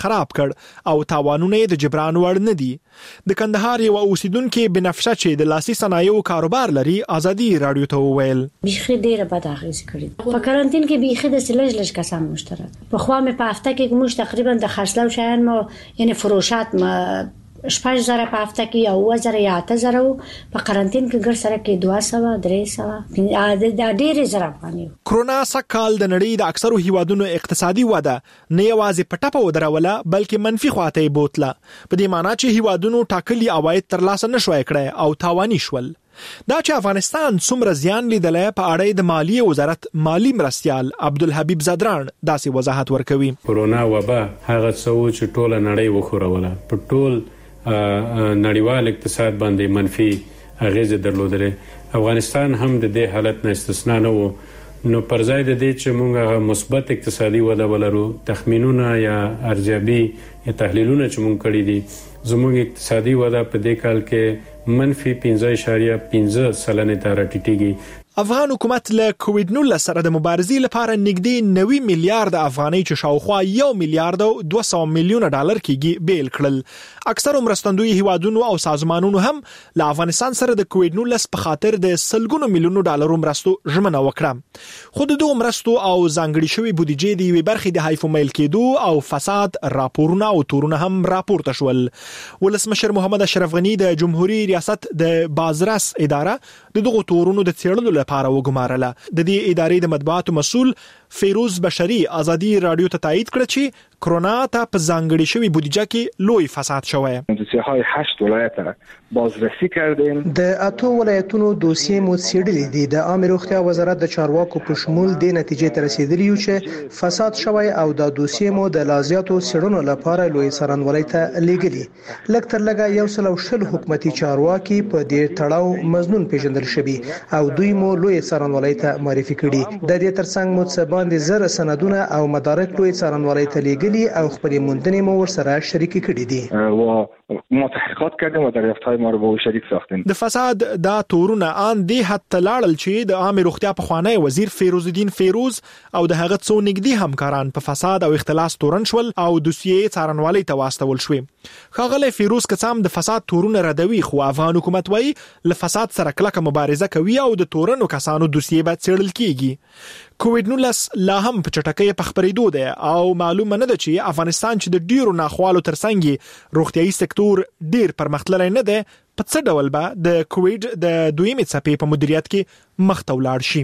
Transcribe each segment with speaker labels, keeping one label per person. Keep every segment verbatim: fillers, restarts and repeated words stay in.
Speaker 1: خراب کړ او تاوانونه د جبران وړ نه دي. د کندهار یو اوسیدونکو بنفشه چې د لاسي صنایعو کاروبار لري ازادي رادیو ته وویل
Speaker 2: بيخي ډیره بد اغیز کړی. په کارانتین کې بيخي د سلج لږ کسان مشترک. په خوا مې په هفته کې موږ تقریبا د خرڅلاو شیان مو یعنی فروشات ما شپږ زره په هفته کې او زره یا اته زره په کارانتین کې ګر سره کې دوه سوه درې سوه د ډېر زره باندې.
Speaker 1: کرونا سکهال د نړۍ د اکثرو هیوادونو اقتصادي وده نه یوازې په ټپه ودروله بلکې منفي خواته یې بوتله. په دې معنی چې هیوادونو ټاکلي عواید ترلاسه نشوي کړي او تاواني شول. دا چې افغانستان څومره زیان لیدلې په اړه د مالیې وزارت مالی مرستيال عبدالحبیب زدران داسې وضاحت ورکوي.
Speaker 3: کرونا وبا هغه څه چې ټوله نړۍ وخوروله په ټول نړیوال اقتصاد باندې منفي اغیزه درلودلې. افغانستان هم د دې حالت نه استثنا نه وو. نو پر ځای د دې چې موږ مثبت اقتصادي وده ولرو تخمینونه یا ارزیابي یا تحلیلونه چې موږ کړی دي زموږ اقتصادي وده په دې کال کې منفي پنځه اعشاریه پنځه سلنه ته راټیټیږي.
Speaker 1: افغان حکومت له کووډ نولس سره د مبارزې لپاره نږدې نوي میلیارډ افغانۍ چې شاوخوا یو میلیارډ او دوه سوه میلیونه ډالر کېږي بیل کړل. اکثر مرستندوی هیوادونو او سازمانونو هم له افغانستان سره د کووډ نولس په خاطر د سلګونو میلیونو ډالرو مرستو ژمنه وکړه. خو د دوه مرستو او ځانګړي شوی بودیجې د یوې برخې د حیف میل کېدو او فساد راپورونه او تورونه هم راپورته شول. ولسمشر محمد اشرف غنی د جمهوریت ریاست د بازرس اداره د دغه تورونو د څېړلو لپاره وګمارله. د دې ادارې د مطبوعاتو مسؤل فیروز بشری ازادي رادیو ته تایید کړ چې کرونا ته په ځانګړي شوی بودیجه کې لوی فساد شوی.
Speaker 4: دوسیه‌های هشت ولایت بازرسی کردیم.
Speaker 5: د اته ولایتونو دوسیې مو څېړلې دي. د عامه روغتیا وزارت د چارواکو په شمول د نتیجې ته رسیدلی یو چې فساد شوی او د دوسیې مو د لازیاتو څېړنو لپاره لوی څارنوالۍ ته لیږلي. لکه تر لږه یو سل او شل حکومتي چارواکي په دې تړاو مزنون پیژندل شوي او دوی مو لوی څارنوالۍ ته معرفي کړي. د دې ترڅنګ مو څه باندې زره سندونه او مدارک لوی څارنوالۍ ته لیږلي او خپل موندنې مو ورسره شریک کړي دي.
Speaker 4: و ما تحقیقات کردیم و دریافت‌های ما رو با شریک ساختیم.
Speaker 1: د فساد دا تورونه ان دی حتی لاړل چې د عامه روغتیا په خوانی وزیر فیروز الدین فیروز او د هغه څو نږدې همکاران په فساد او اختلاس تورن شول او دوسیې څارنوالۍ ته واستول شوې. ښاغلی فیروز کڅام د فساد تورونه ردوي خو افغان حکومت وايي له فساد سره کلکه مبارزه کوي او د تورنو کسانو دوسیې به څېړل کیږي. کووډ نولس لا هم په چټکۍ په خبرېدو ده او معلومه نه ده چې افغانستان چې د ډیرو ناخوالو ترڅنګ روغتيایي سکتور ډیر پرمختللی نه ده په څه ډول به د کووډ د دویمې څپې په مدیریت کې مخته ولاړ شي.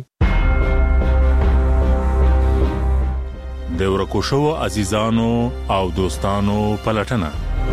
Speaker 6: د ورکو شوو عزیزانو او دوستانو پلټنه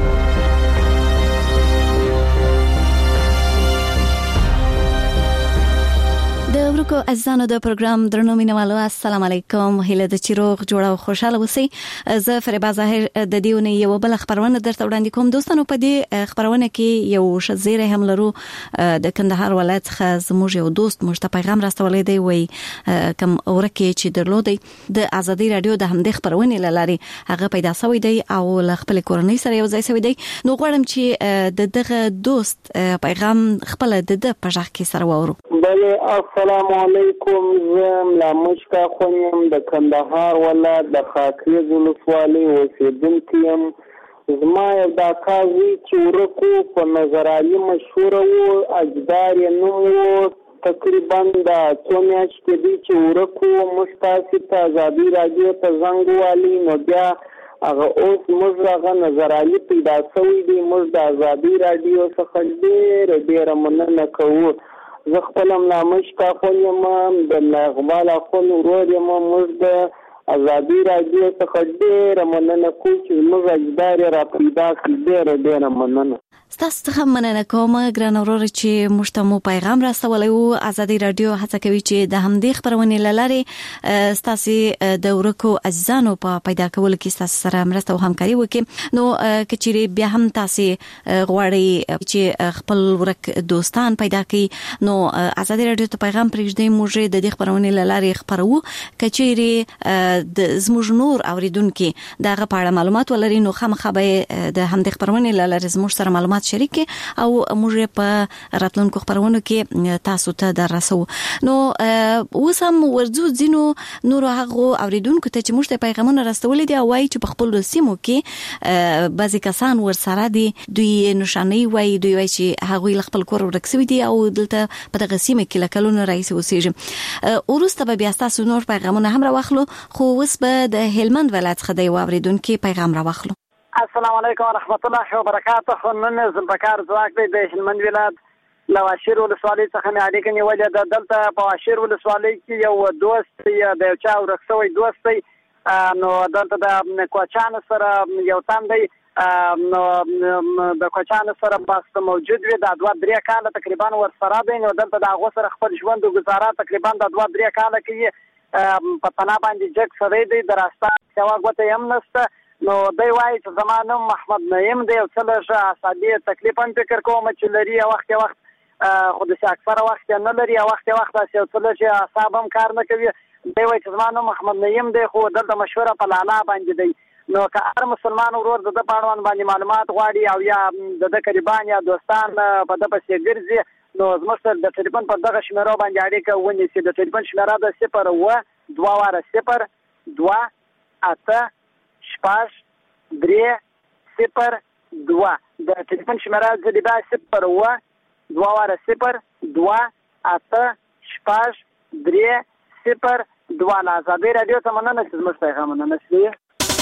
Speaker 7: د ورکو عزیزانو د پروګرام درنو مینوالو السلام علیکم. هیله د چیروغ جوړه او خوشاله اوسئ. زه فریبا ظاهر د دیونه یو بل خبرونه درته وړاندې کوم. دوستانو په دې خبرونه کې یو شزیره هم لرو د کندهار ولایت څخه زموږ یو دوست مشته پیغام راستولې دی وای کوم ورکه چې درلودي د ازادي رادیو د همدې خبرونه لاري هغه پیدا شوی دی او خپل کورنۍ سره یو ځای شوی دی. نو غواړم چې د دغه دوست پیغام خپل د په ځخ کې سره وورو.
Speaker 8: بله السلام علیکم. زم لا مشکا خونیم د کندهار ولایت د خاکریز ولسوالۍ اوسیدونکی یم. زما یو دا کاوی چې ورکو په نظرالي مشهوره و اجدار یې نوم و تقریبا د څو میاشتې دی چې ورکو موږ تاسې ته ازادي رادیو ته زنګ ووالي نو بیا هغه اوس موږ هغه نظرالي پیدا شوی دی. موږ د ازادي رادیو څخه ډېره ډېره مننه کوو. زه خپلم نامشکا خون یم د اقبال اخون ورور یم. موږ د ازادي رادیو څخه ډېره مننه کوو چې موږ اجدار را پیدا کړي. ډېره ډېره مننه.
Speaker 7: ستاسو څخه مننه کوم ګران ورور چې موږ ته مو پیغام راستولی او ازادي رادیو هڅه کوي چې د همدې خبرونې لارې ستاسو د ورکو عزیزانو په پیدا کولو کې ستاسو سره مرسته او همکاري وکړي. نو کچېری بیا هم تاسو غواړئ چې خپل ورک دوستان پیدا کړئ نو ازادي رادیو ته پیغام پرېږدئ. موږ د دې خبرونې لارې خبرو کچېری د زموږ نور اوریدونکو دغه په اړه معلومات ولري نو خامخا به د همدې خبرونې لارې زموږ سره معلومات معلومات شریک او موږ په راتلونکو خبرونو کې تاسو ته دررسو. نو اوس هم ورځو ځینو نور هغه اوریدونکو ته چې موږ ته پیغامونه راستولې دي او وايي چې په خپل سیمو کې بعضی کسان ورسره دي دوی نشانه وایي دوی وایي چې هغه خپل کور ورکسوي دي او دلته په دغه سیمه کې لکلونه رئیس اوسېږي. ورسته به بیا تاسو نور پیغامونه هم راوخلو خو اوس به د هلمند ولایت څخه د اوریدونکو پیغام راوخلو.
Speaker 9: السلام علیکم ورحمت الله وبرکاته. نن زمبکار زواک دی د هلمند ولایت لواشیر ولسوالۍ څخه مې اړیکه نیولې ده. دلته په واشیر ولسوالۍ کې یو دوست د یو چا ورکسوی دوست دی، نو دلته د کوچانو سره یو تن دی، نو د کوچانو سره بس موجود وي د دوه درې کاله تقریبا ورسره دی. نو دلته د هغو سره خپل ژوند او ګزاره تقریبا د دوه درې کاله کې په پناه باندې جګ سړی دی، د راسته سوا ګوته هم نشته. نو دی وایي چې زما نوم محمد نعیم دی او څه لږ اعصابي تکلیف هم فکر کوم چې لري، وخت وخت خو داسې اکثره وخت یې نه لري، وخت وخت داسې یو څه لږ اعصاب هم کار نه کوي. دی وایي چې زما نوم محمد نعیم دی خو دلته مشهوره په لالا باندې دی. نو که هر مسلمان ورور د ده په اړوند باندې معلومات غواړي او یا د ده قریبان یا دوستان په ده پسې ګرځي، نو زموږ سره د ټلیفون په دغه شمیرو باندې اړیکه ونیسي. د ټلیفون شمیره د صفر اوه دوه واره صفر دوه اته شپږ درې صفر دوه. د ټلیفون شمیره زه د بیا صفر اوه دوه واره صفر دوه اته شپږ درې صفر دوه. له ازادۍ راډیو څخه مننه چې زموږ پیغامونه نشوي.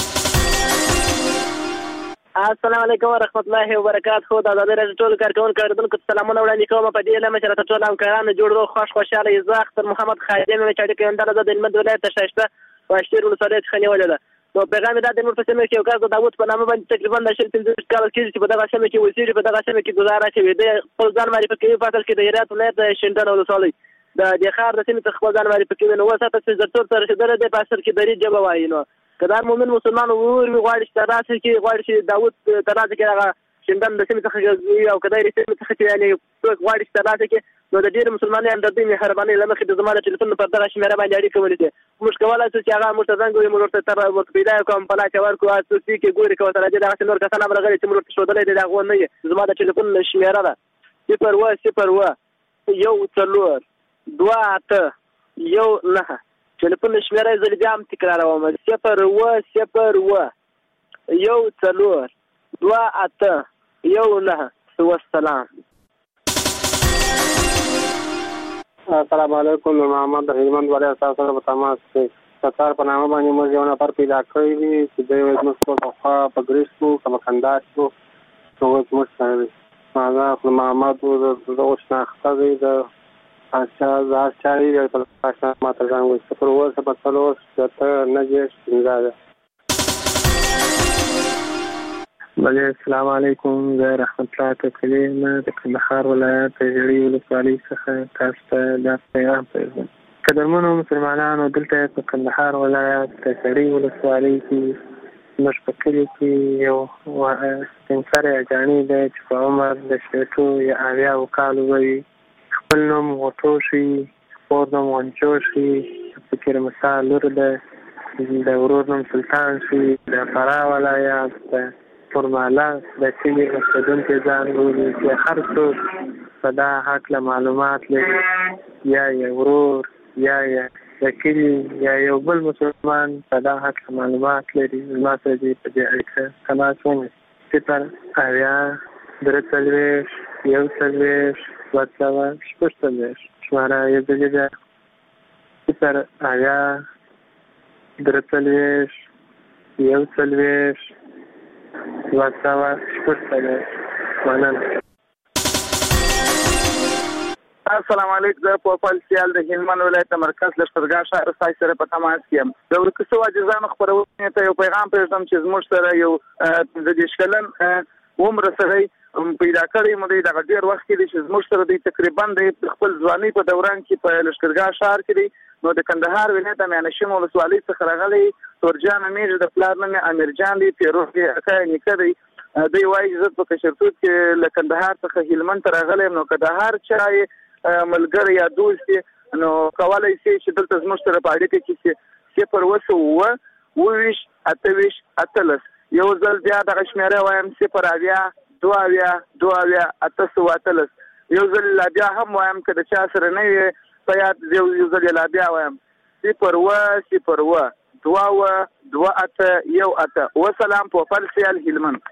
Speaker 9: السلام علیکم ورحمت الله وبرکاته. د ازادۍ راډیو ټول کارکونکو اوریدونکو ته سلامونه وړاندې کوم. په دې لمه چې راته ټول همکارانو جوړ روغ خوش خوشحاله یې. زه اختر محمد خادم یم چې اړیکه یم دله زه د هلمند ولایت شایسته واشیر ولسوالۍ څخه نیولې ده. نو پیغام یې دا دی، موږ په سیمه کې یو کس د داود په نامه باندې تقریبا د شل پنځه کال کېږي چې په دغه سیمه کې اوسېږي، په دغه سیمه کې ګزاره کوي. دی خپل ځان معرفي کوي په اصل کې د هرات ولایت د شینډنډ ولسوالۍ د دې ښار د سیمې څخه خپل ځان معرفي کوي. نو اوس هلته چې زرتور ته رسېدلی دی په اصل کې دري ژبه وایي. نو که دا مؤمن مسلمان ورور وي غواړي چې ترلاسه کړي، غواړي چې داود ترلاسه کړي هغه شینډنډ د سیمې څخه وي او که دا د سیمې څخه چې یعنې څوک غواړي چې ترلاسه کړي، نو د ډېرو مسلمانۍ همدردۍ مهربانۍ له مخې د زما د ټلیفون پر دغه شمېره باندې اړیکه ونیسي. موږ کولی شو چې هغه موږ ته زنګ ووهي، موږ ورته تر ورته پیدا یې کړو، په لاس یې ورکړو، اسوسي کې ګوري که ورته راځي دغسې نور کسان هم راغلي چې موږ ورته ښودلی دی د هغو نه یې. زما د ټلیفون شمېره ده صفر اوه صفر اوه یو څلور دوه اته یو نهه. ټلیفون شمېره یې زه بیا هم تکراروم صفر اوه صفر اوه یو څلور دوه اته یو نهه. والسلام.
Speaker 8: السلام علیکم. محمد د هلمند ولایت تاسو سره په تماس کې ستار په نامه باندې موږ یو نفر پیدا کړی دی چې دوی وایي موږ په پخوا په ګریس کښو که په کندهار کښو نو اوس موږ سره دی. هغه خپل محمد و د اوس شناخته دی د پادشاه زار چاري دی په پادشاه ماته ځان وایي صفر اوه صفر څلور شپېته نهه دېرش پنځه ده. بله السلام علیکم. زه رحمت الله تکلی یم د کندهار ولایت د ژړۍ ولسوالۍ څخه تاسو ته دا پیغام پرېږدم. قدرمنو مسلمانانو، دلته په کندهار ولایت د ژړۍ ولسوالۍ کې زموږ په کلي کې یو سپین سری اجاڼي دی چې په عمر د شپېتو یا اویاوو کالو به وي. خپل نوم غوټوشي، خپور نوم غنچوشي، فکر مسا لور ده، د ورور نوم سلطان شي، د فراه ولایت د فرماله د کلي اوسېدونکي ځان بولي چې هر څوک په دا هکله معلومات لري، یا یې ورور یا یې د کلي یا یو بل مسلمان په دا هکله معلومات لري، زما سره دې په دې اړیکه تماس ونیسي. صفر اویا درې څلوېښت یو څلوېښت دوه سوه شپږ څلوېښت شماره یې ځلې ده صفر اویا درې څلوېښت یو څلوېښت دوه سوه شپږ څلوېښت. مننه.
Speaker 10: السلام علیکم. زه پوپل سیال د هلمند ولایت مرکز لښکرګاه ښار ستاسو سره په تماس کې یم. د ورکسو عاجزانو خپرونې ته یو پیغام پرېږدم چې زموږ سره یو پنځه دېرش کلن عمره سړی پیدا کړی مو دی. دغه ډېر وخت کې دی چې زموږ سره دی تقریبا د خپل ځوانۍ په دوران کې په لښکرګاه ښار کې دی. نو د کندهار ولایت د میانشین ولسوالۍ څخه راغلی تورجان امیر د پلار نوم یې امیرجان دی، پیروز یې اکا یې نیکه دی. دوی وایي زه په کشرتوب کې له کندهار څخه هلمند ته راغلی یم. نو که د هر چا ملګری یا دوست یې نو کولی شي چې دلته زموږ سره په اړیکه کې چې صفر اوه سوه اووه اوه ویشت اته ویشت اتلس. یو ځل بیا دغه شمېره وایم صفر اویا دوه اویا دوه اویا اته سوه اتلس. یو ځل لا بیا هم وایم که د چا سره نه وي په یاد یو یو ځل لا بیا وایم صفر اوه صفر اوه دوه اوه دوه اته یو اته. وسلام پوپل سیال هلمند.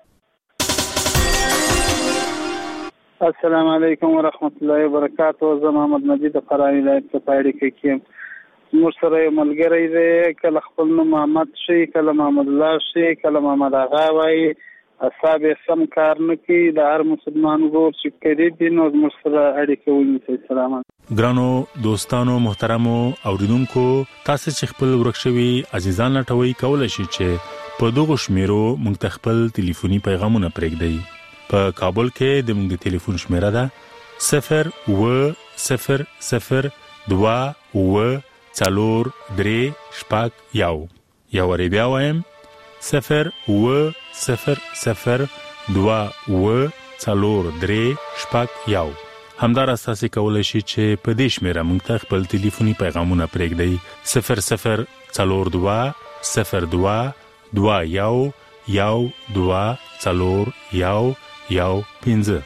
Speaker 11: السلام علیکم ورحمت الله وبرکاته. زه محمد مجید فرانی ولایت په اړیکه کې موږ سره یو ملګری دی، کله خپل نوم محمد شي، کله محمد الله شي، کله محمد آغا وایي. اصحاب سم کار نه کوي. د هر مسلمان ورور چې قریب دي نو موږ سره اړیکه ونیسئ. سلام.
Speaker 6: ګرانو دوستانو محترمو اوریدونکو، تاسو چې خپل ورکشوي عزیزان لټوي کولای شئ چې په دغه شمیرو موږ ته خپل ټلیفوني پیغامونه پرېږدئ. په کابل کې د موږ د ټلیفون شمیره ده صفر اوه صفر صفر دوه اوه څلور درې شپږ یو. یو وری بیا وایم صفر اوه صفر صفر دوه اوه څلور درې شپږ یو. همدارس تاسو کولای شئ چې په دې شمیره موږ ته خپل ټلیفوني پیغامونه پرېږدئ صفر صفر څلور دوه صفر دوه دوه یو یو دوه څلور یو یو پنځه.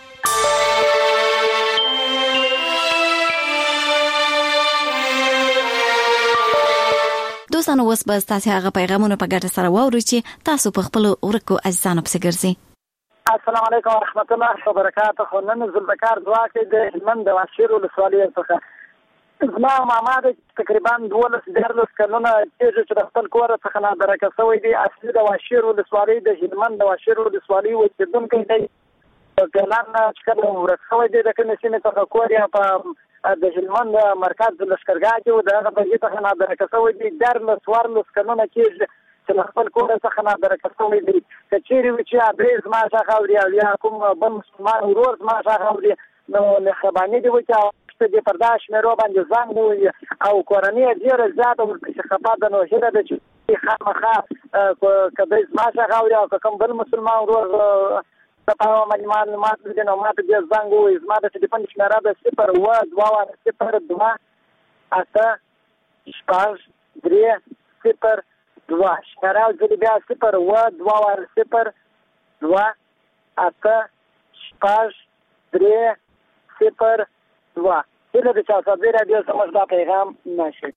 Speaker 7: دوستانو اوس به تاسو هغه پیغامونه په ګډه سره واورئ چې تاسو په خپل ورکو عزیزانو پسې ګرځئ.
Speaker 9: السلام علیکم ورحمت الله وبرکاته. نن زلبکار ځواکې د هلمند د واشیر ولسوالۍ څخه زما ماما د تقریبا دولس دیارلس کلونه کېږي چې د خپل کور څخه نادرکه شوی دی. اصلي د واشیر ولسوالۍ د هلمند د واشیر ولسوالۍ اوسېدونکی دی. پلان چې کله ورک شوی دی د کومې سیمې څخه کور یې په د هلمند مرکز د لښکرګاه کې و. د هغه بهیر څخه نادرکه شوی دی. دیارلس څوارلس کلونه کېږي چې له خپل کور څخه نادرکه شوی دی. که چیرې وي چې ادرې زما څخه اوري او یا کوم بل مسلمان ورور زما څخه اوري نو مهرباني دې وکړي چې دې پر دا شمېرو باندې زنګ ووهي او کورنۍ یې ډېره زیاته ورپسې خفه ده. نو هیله ده چې خامخا که دی زما څخه اوري او که کوم بل مسلمان ورور په معلومات دي نو ما ته بیا زنګ ووهي. زما د ټلیفون شمېره ده صفر اوه دوه صفر دوه اته شپږ درې صفر دوه. شمېره ځلې بیا صفر اوه دوه صفر دوه اته شپږ درې صفر دوه. هیله ده چې اصحابي راډیو زموږ دا پیغام نشي.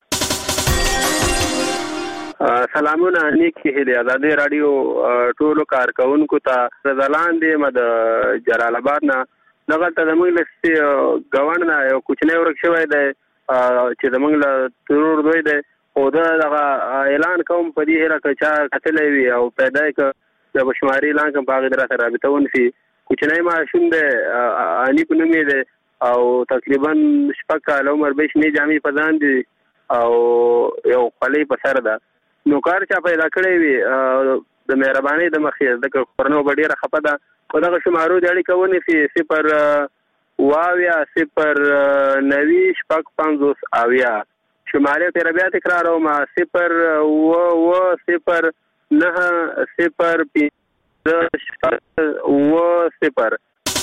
Speaker 12: سلامونه نیک هیله آزادي رادیو ټولو کارکونکو ته زلاندې مد جلال آباد نه دغه ته زموږ لستی غوڼ نه یو کوچنی ورک شوی دی چې زموږ له ترور دوی دی او دغه اعلان کوم په دې هره که چا کتلی وي او پیدا یې که د بشماري اعلان کوم په هغې در سره رابطه ونشي. کوچنی ماشوم دی انیب نوم یې دی او تقریبا شپږ کاله عمر به شنې جامې په ځان دي او یو خولۍ په سر ده. نو کار چا پیدا کړی وي د مهربانۍ د مخې د کورنو به ډېره خفه ده. په دغه شمارو د اړیکه ونیسي صفر اوه اویا صفر نوي شپږ پنځوس اویا. شمارې تېره بیا تکراروم صفر اوه اوه صفر نهه صفر پنځه شپږ اوه صفر.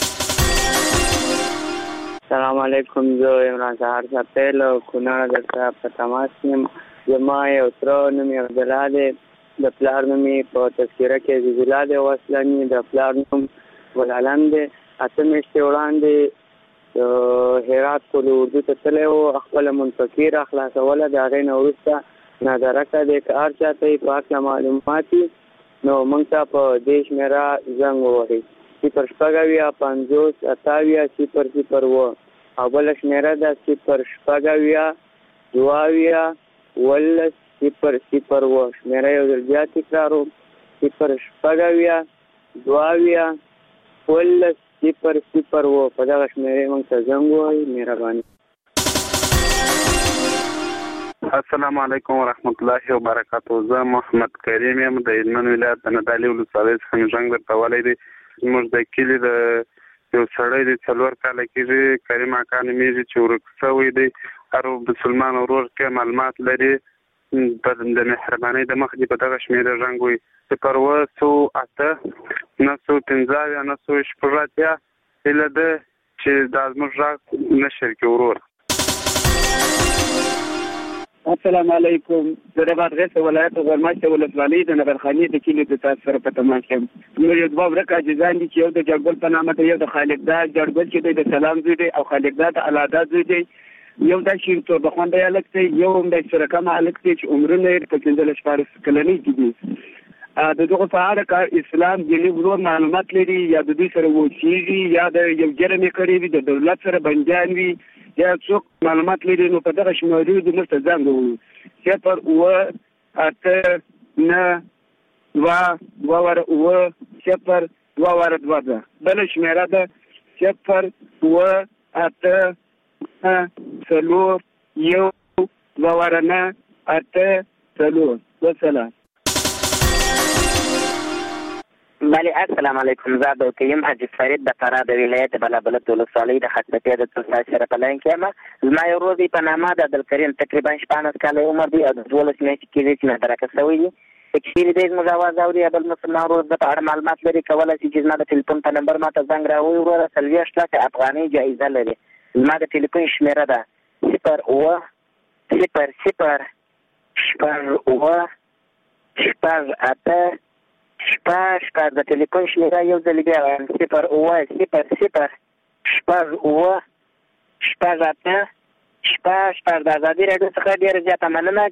Speaker 13: سلام علیکم. زه عمران سهار سپیل کونړ درته په تماس یم. زما یو تره نوم یې عبدالله دی. د پلار نوم یې په تذکره کې عزیز الله دی او اصلاني د پلار نوم ګلعالم دی. اته میاشتې وړاندې هرات پولي اردو ته تللی و. خپله منفقي را خلاصوله. د هغې نه وروسته نادرکه دی. که هر چا ته یې په هکله معلومات وي نو موږ ته په دې شمېره زنګ ووهئ صفر شپږ اویا پنځوس اته اویا صفر صفر اوه او بله شمېره ده صفر شپږ اویا دوه اویا ولس صفر صفر اوه. شمېره یو ځل بیا تکراروم صفر شپږ اویا دوه اویا ولس صفر صفر اوه. په دغه شمېرې موږ ته زنګ ووهئ. مهرباني.
Speaker 11: السلام علیکم ورحمت الله وبرکاته. زه محمد کریم یم د هلمند ولایت د نادعلي ولسوالۍ څخه مې زنګ درته ولی دی. زموږ د کلي د یو سړی دی څلور کاله کېږي کریم اکا نومېږي چې ورک شوی دی. هر مسلمان ورور کې معلومات لري د مهربانۍ د مخ دې په دغه شمېره زنګ ووهئ صفر اوه سوه اته نهه سوه پنځه اویا نهه سوه شپږ اتیا. هیله ده چې دا زموږ غږ نشر کړي ورور.
Speaker 14: السلام علیکم. زه د بادغیس ولایت غورماشته ولسوالۍ د نغرخانې د کلي د تاسو سره په تماس یم. نور یو دوه ورکه عاجزان دي چې یو د جړګل په نامه دی، یو د خالقدار جړګل چې دی د سلام زوی دی، او خالقدار د الادا زوی دی. یو د شیر تور د خوند هلک دی، یو هم د شرکم هلک دی چې عمرونه یې په پنځلس شپاړس کلنۍ کې دي. د دغه په اړه کار اسلام دیني ورور معلومات لري، یا د دوی سره وچیږي، یا د یو جرم یې کړی وي، د دولت سره بندیان وي، یا څوک معلومات لري، نو په دغه شمارو د موږ ته ځان ووایي. صفر اوه اته نه دوه دوه واره اوه صفر دوه واره دوه ده. بله شمېره ده صفر اوه اته نه څلور یو دوه واره نه اته څلور. وسلام.
Speaker 15: بله السلام علیکم. زه د کیم حاجي فرید د فراه د ولایت بلابلد ولسوالۍ د خطبتې د تلسا سره په لاین کې یم. زما یو ورور دی په نامه د عبدالکریم، تقریبا شپاړس کاله عمر دی او د دولس میاشتې کېږي چې مدرکه شوی دی. که چېرې دی زموږ اواز اوري یا بل مسلمان ورور د په اړه معلومات لري، کولی شي چې زما د ټلیفون په نمبر ما ته زنګ راووایي. وروره څلوېښت لکه افغانۍ جایزه لري. زما د ټلیفون شمېره ده صفر اوه صفر صفر شپږ اوه شپږ اته شپږ شپږ. د ټلیفون شمېره یو ځل بیا وایم صفر اوه صفر صفر شپږ اوه شپږ اته شپږ شپږ. د ازادي راډیو څخه ډېره زیاته مننه.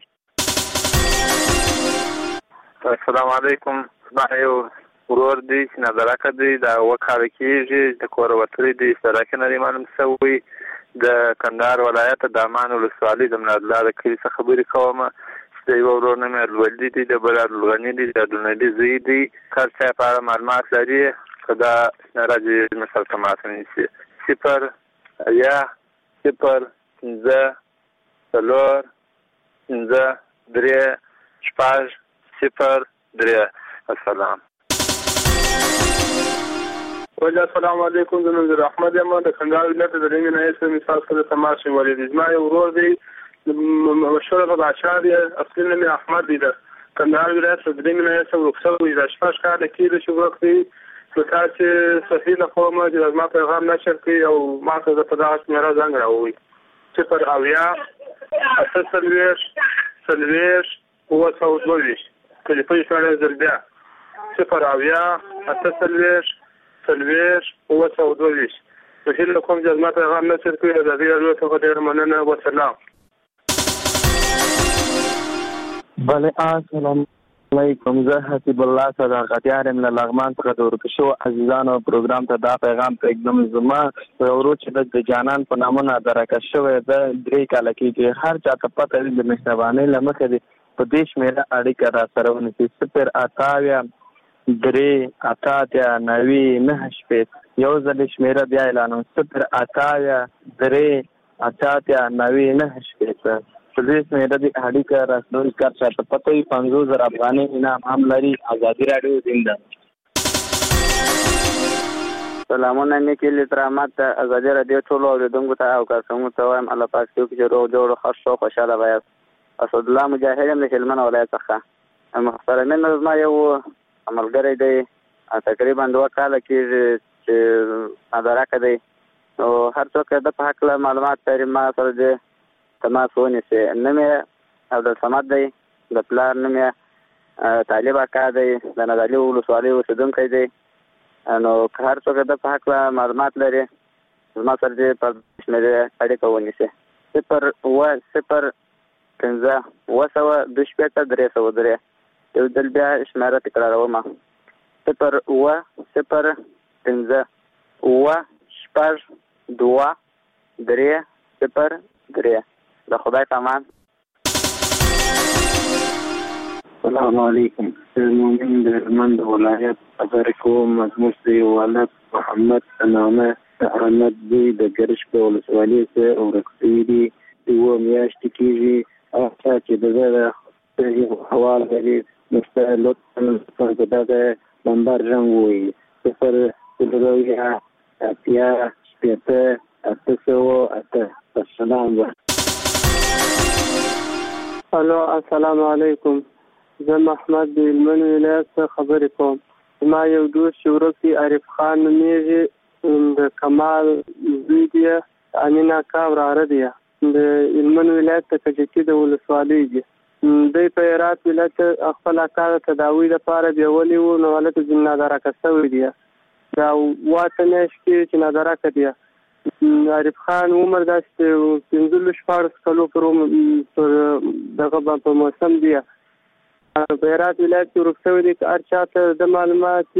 Speaker 11: السلام علیکم. زما یو ورور دی چې نظرکه دی، دا اوه کاله کېږي، د کوره وتلی دی، سړک نه دی معلوم شوی. د کندهار ولایت د امان ولسوالۍ د منادله د کلي څخه خبرې کوم. د یو ورور نوم یې عبدالولي دی، د بل عبدالغني دی، د عبدالنبي زوی دی. هر چا په اړه معلومات لري که دا شمېره دې زموږ سره تماس ونیسي. صفر اویا صفر پنځه څلور پنځه درې شپږ صفر درې. السلام.
Speaker 16: السلام علیکم. زه نظر احمد یم، د کندهار ولایت د رنګ نه یې مثال سره تماس نیولی دی. زما یو ورور دی مشهور بادشاه دی، اصلي نوم یې احمد دی، د کندهار ولایت د رنګ نه یې ورک شوی دی. شپږ کاله کېږي چې ورک دی. نو تا چې صحیح له کومه چې زما پیغام نشر کړي او ما ته د په دغه شمېره زنګ راووایي صفر اویا اته څلوېښت څلوېښت اووه سوه دوه ویشت. ټلیفون شمېره زر بیا صفر اویا اته څلوېښت څلوېښت اووه سوه دوه ویشت. په هیله کوم چې زما پیغام نشر کړي. د ازادي راډیو څخه ډېره مننه. وسلام.
Speaker 17: بله السلام علیکم. زه حسیب الله صداقتیار یم له لغمان څخه د ورک شوو عزیزانو پروګرام ته دا پیغام پرېږدم. زما یو ورور چې د جانان په نامه نادرکه شوی ده، درې کاله کېږي. هر چا ته پته وي د مهربانۍ له مخې دی په دې شمېره اړیکه را سره ونیسي. صفر اته اویا درې اته اتیا نوي نهه شپېته. یو ځل شمېره بیا اعلانوم صفر اته اویا درې اته اتیا نوي نهه شپېته. پولیس مېره د اړیکه راسنوي کار چاته پته وي پنځوس زره افغانۍ انعام هم لري. ازادي راډیو زنده.
Speaker 13: سلامونه نیکی لترامات ته ازادي راډیو ټولو اورېدونکو ته او کارکوونکو ته وایم الله پاک دې وکړي چې روغ جوړ ښه شو خوشحاله به یاست. اسدالله مجاهد یم د هلمند ولایت څخه. محترمین زما یو ملګری دی، تقریبا دوه کاله کېږي چې مدرکه دی. نو هر څوک د په هکله معلومات لري ما سره دې تماس ونیسي. نوم یې عبدالصمد دی، د پلار نوم یې طالب اکا دی، د نادعلي ولسوالۍ اوسېدونکی دی. نو که هر څوک د په هکله معلومات لري زما سره دې په شمېرې اړیکه ونیسي. صفر اوه صفر پنځه اووه سوه دوه شپېته درې سوه درې. یو ځل بیا شمېره تکراروم صفر اوه صفر پنځه اووه شپږ دوه درې صفر درې. د خدای پامان.
Speaker 18: السلام علیکم. المؤمن د هلمند ولایت خبرې کوم. زموږ د یو ولد محمد په نامه د احمد زوی د ګرش په ولسوالۍ څخه ورک شوي دي. اووه میاشتې کېږي. هغه چا چې د ده د حوال لري نو ستا لطفا په دغه نمبر رنګ ووایي صفر څلور اویا اتیا شپېته اته سوه اته. السلام علیکم.
Speaker 19: الو السلام علیکم. زه محمد د هلمند ولایت څخه خبرې کوم. زما یو دوست چې ورک دی عارف خان نومېږي، د کمال زوی دی، امین اکا وراره دی. د هلمند ولایت د کجکي د ولسوالۍ دي. دوی په هرات ولایت خپل اکا د تداوی لپاره بیولي وو، نو هلته ځینې نادرکه شوي دي. دا واته میاشت کې چې نادرکه دي. عارف خان عمر داسې پنځلس شپاړس کلو پر دغه په موسم دی. په هرات ولایت کې ورک شوی دی. که هر چا ته د معلومات